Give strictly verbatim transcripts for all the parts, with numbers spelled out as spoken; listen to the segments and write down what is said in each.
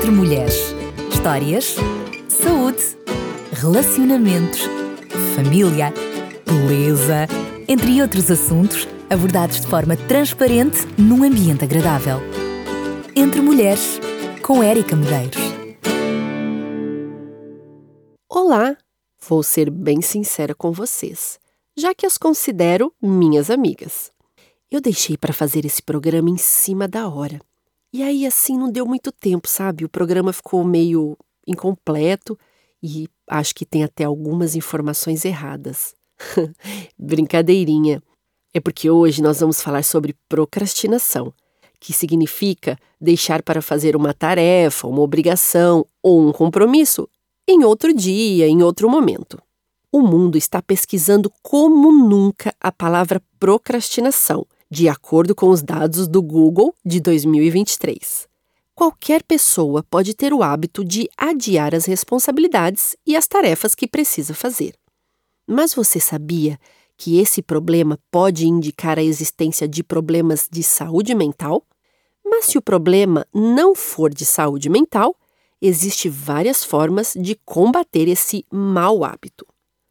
Entre Mulheres. Histórias, saúde, relacionamentos, família, beleza, entre outros assuntos abordados de forma transparente num ambiente agradável. Entre Mulheres, com Érica Medeiros. Olá! Vou ser bem sincera com vocês, já que as considero minhas amigas. Eu deixei para fazer esse programa em cima da hora. E aí, assim, não deu muito tempo, sabe? O programa ficou meio incompleto e acho que tem até algumas informações erradas. Brincadeirinha. É porque hoje nós vamos falar sobre procrastinação, que significa deixar para fazer uma tarefa, uma obrigação ou um compromisso em outro dia, em outro momento. O mundo está pesquisando como nunca a palavra procrastinação, de acordo com os dados do Google de dois mil e vinte e três. Qualquer pessoa pode ter o hábito de adiar as responsabilidades e as tarefas que precisa fazer. Mas você sabia que esse problema pode indicar a existência de problemas de saúde mental? Mas se o problema não for de saúde mental, existem várias formas de combater esse mau hábito.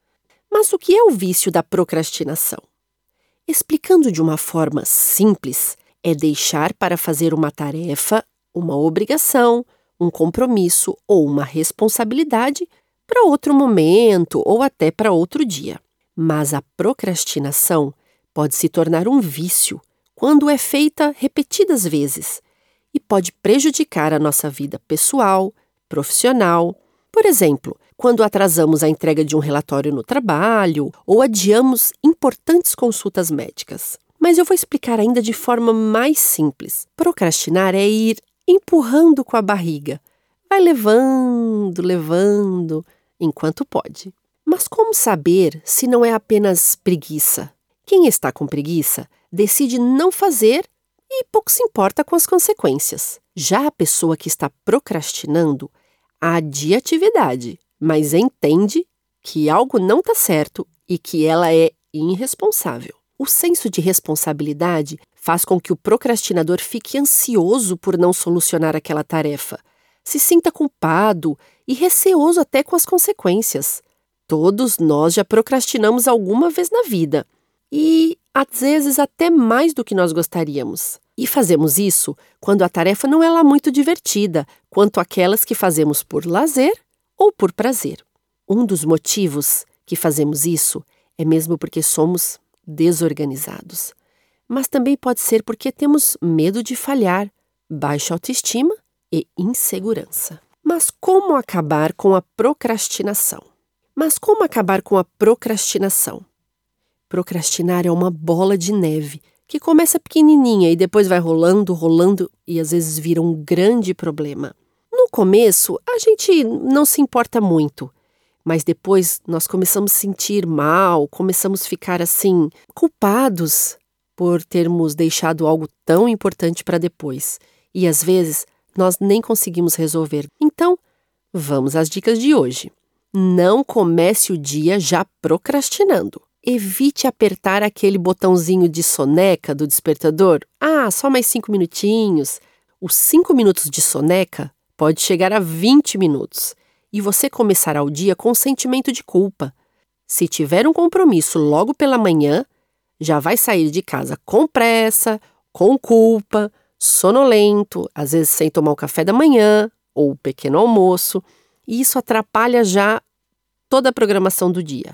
Mas o que é o vício da procrastinação? Explicando de uma forma simples, é deixar para fazer uma tarefa, uma obrigação, um compromisso ou uma responsabilidade para outro momento ou até para outro dia. Mas a procrastinação pode se tornar um vício quando é feita repetidas vezes e pode prejudicar a nossa vida pessoal, profissional. Por exemplo, quando atrasamos a entrega de um relatório no trabalho ou adiamos importantes consultas médicas. Mas eu vou explicar ainda de forma mais simples. Procrastinar é ir empurrando com a barriga. Vai levando, levando, enquanto pode. Mas como saber se não é apenas preguiça? Quem está com preguiça decide não fazer e pouco se importa com as consequências. Já a pessoa que está procrastinando adia a atividade, mas entende que algo não está certo e que ela é irresponsável. O senso de responsabilidade faz com que o procrastinador fique ansioso por não solucionar aquela tarefa, se sinta culpado e receoso até com as consequências. Todos nós já procrastinamos alguma vez na vida e, às vezes, até mais do que nós gostaríamos. E fazemos isso quando a tarefa não é lá muito divertida, quanto aquelas que fazemos por lazer ou por prazer. Um dos motivos que fazemos isso é mesmo porque somos desorganizados. Mas também pode ser porque temos medo de falhar, baixa autoestima e insegurança. Mas como acabar com a procrastinação? Mas como acabar com a procrastinação? Procrastinar é uma bola de neve que começa pequenininha e depois vai rolando, rolando e às vezes vira um grande problema. No começo, a gente não se importa muito, mas depois nós começamos a sentir mal, começamos a ficar assim, culpados por termos deixado algo tão importante para depois. E às vezes nós nem conseguimos resolver. Então, vamos às dicas de hoje. Não comece o dia já procrastinando. Evite apertar aquele botãozinho de soneca do despertador. Ah, só mais cinco minutinhos. Os cinco minutos de soneca pode chegar a vinte minutos. E você começará o dia com um sentimento de culpa. Se tiver um compromisso logo pela manhã, já vai sair de casa com pressa, com culpa, sonolento, às vezes sem tomar o café da manhã ou o pequeno almoço. E isso atrapalha já toda a programação do dia.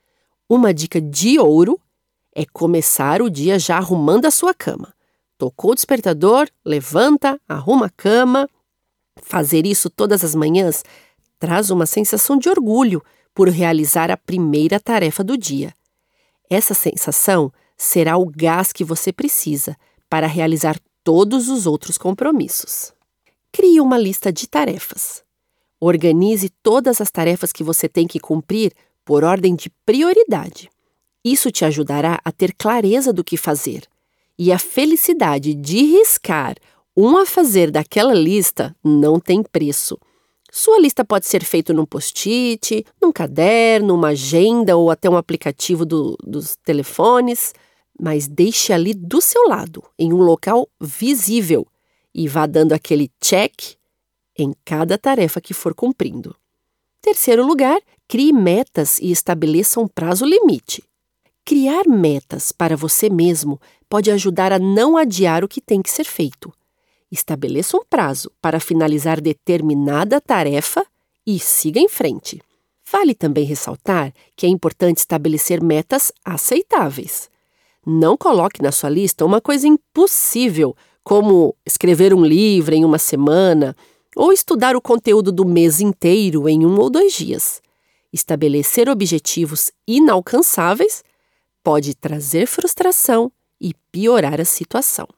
Uma dica de ouro é começar o dia já arrumando a sua cama. Tocou o despertador, levanta, arruma a cama. Fazer isso todas as manhãs traz uma sensação de orgulho por realizar a primeira tarefa do dia. Essa sensação será o gás que você precisa para realizar todos os outros compromissos. Crie uma lista de tarefas. Organize todas as tarefas que você tem que cumprir por ordem de prioridade. Isso te ajudará a ter clareza do que fazer. E a felicidade de riscar um a fazer daquela lista não tem preço. Sua lista pode ser feita num post-it, num caderno, uma agenda ou até um aplicativo do, dos telefones, mas deixe ali do seu lado, em um local visível, e vá dando aquele check em cada tarefa que for cumprindo. Terceiro lugar, crie metas e estabeleça um prazo limite. Criar metas para você mesmo pode ajudar a não adiar o que tem que ser feito. Estabeleça um prazo para finalizar determinada tarefa e siga em frente. Vale também ressaltar que é importante estabelecer metas aceitáveis. Não coloque na sua lista uma coisa impossível, como escrever um livro em uma semana ou estudar o conteúdo do mês inteiro em um ou dois dias. Estabelecer objetivos inalcançáveis pode trazer frustração e piorar a situação.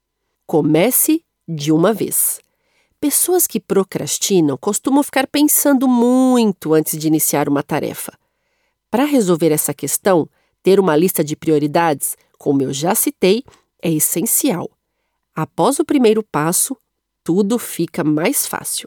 Comece de uma vez. Pessoas que procrastinam costumam ficar pensando muito antes de iniciar uma tarefa. Para resolver essa questão, ter uma lista de prioridades, como eu já citei, é essencial. Após o primeiro passo, tudo fica mais fácil.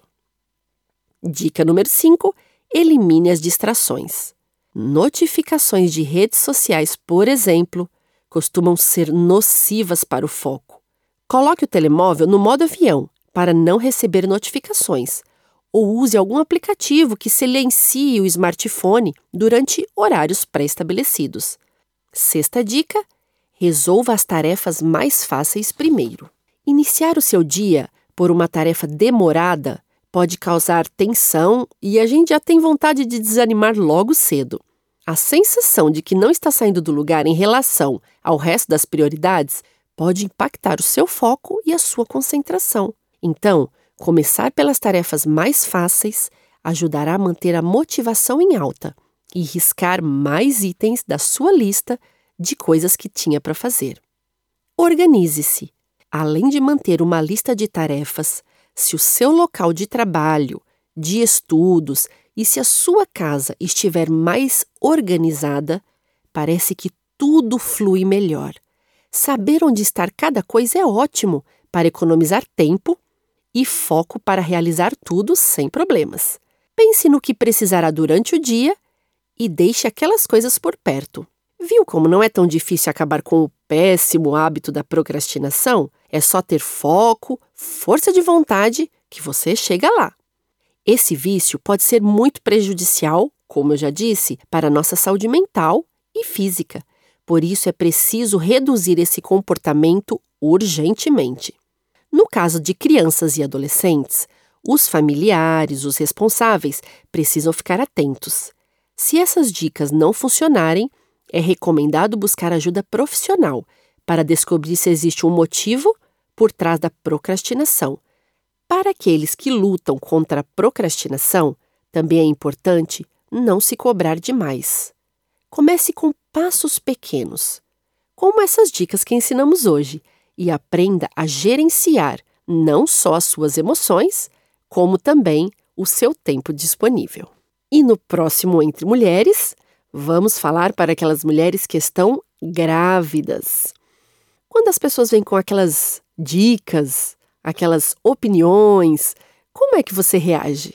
Dica número cinco. Elimine as distrações. Notificações de redes sociais, por exemplo, costumam ser nocivas para o foco. Coloque o telemóvel no modo avião para não receber notificações, ou use algum aplicativo que silencie o smartphone durante horários pré-estabelecidos. Sexta dica: resolva as tarefas mais fáceis primeiro. Iniciar o seu dia por uma tarefa demorada pode causar tensão e a gente já tem vontade de desanimar logo cedo. A sensação de que não está saindo do lugar em relação ao resto das prioridades pode impactar o seu foco e a sua concentração. Então, começar pelas tarefas mais fáceis ajudará a manter a motivação em alta e riscar mais itens da sua lista de coisas que tinha para fazer. Organize-se. Além de manter uma lista de tarefas, se o seu local de trabalho, de estudos e se a sua casa estiver mais organizada, parece que tudo flui melhor. Saber onde estar cada coisa é ótimo para economizar tempo e foco para realizar tudo sem problemas. Pense no que precisará durante o dia e deixe aquelas coisas por perto. Viu como não é tão difícil acabar com o péssimo hábito da procrastinação? É só ter foco, força de vontade, que você chega lá. Esse vício pode ser muito prejudicial, como eu já disse, para a nossa saúde mental e física. Por isso é preciso reduzir esse comportamento urgentemente. No caso de crianças e adolescentes, os familiares, os responsáveis, precisam ficar atentos. Se essas dicas não funcionarem, é recomendado buscar ajuda profissional para descobrir se existe um motivo por trás da procrastinação. Para aqueles que lutam contra a procrastinação, também é importante não se cobrar demais. Comece com passos pequenos, como essas dicas que ensinamos hoje, e aprenda a gerenciar não só as suas emoções, como também o seu tempo disponível. E no próximo Entre Mulheres, vamos falar para aquelas mulheres que estão grávidas. Quando as pessoas vêm com aquelas dicas, aquelas opiniões, como é que você reage?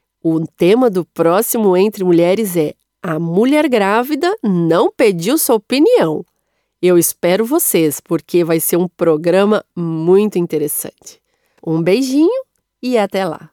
O tema do próximo Entre Mulheres é: a mulher grávida não pediu sua opinião. Eu espero vocês, porque vai ser um programa muito interessante. Um beijinho e até lá!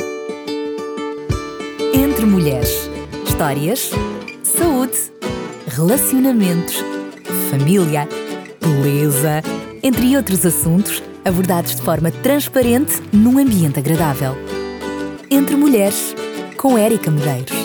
Entre Mulheres. Histórias, saúde, relacionamentos, família, beleza, entre outros assuntos abordados de forma transparente num ambiente agradável. Entre Mulheres, com Érica Medeiros.